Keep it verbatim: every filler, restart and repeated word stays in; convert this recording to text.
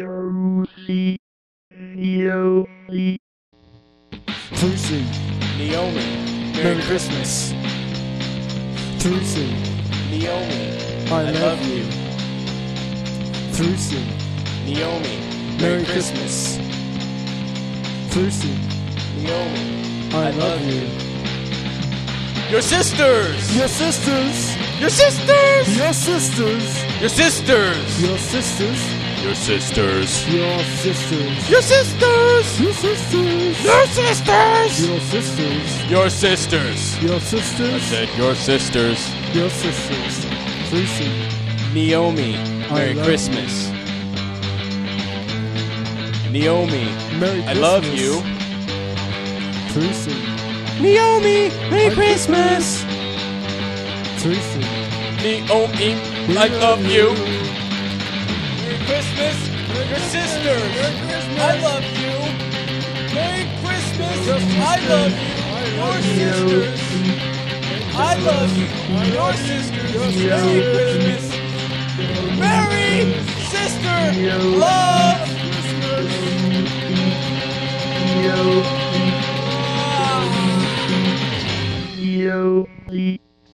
Trucy, Naomi. Trucy, Naomi. Merry Christmas. Trucy, Naomi. I, I love, love you. you. Trucy, Naomi. Merry Christmas. Trucy, Naomi. I, love you. Your sisters. Your sisters, Your sisters. your sisters, Your sisters. your sisters, Your sisters. your sisters, Your sisters. your sisters, Your sisters. your sisters, Your sisters. your I sisters, said your sisters. your sisters. Trucy, Naomi. Merry love Christmas. Naomi. Merry Christmas. I love you. Trucy, Naomi. Merry I Christmas. Trucy, Naomi. I love you. Merry Christmas. Your sisters. I love you. Merry Christmas. I love you. Your sisters. I love you. Your sisters. Merry Christmas.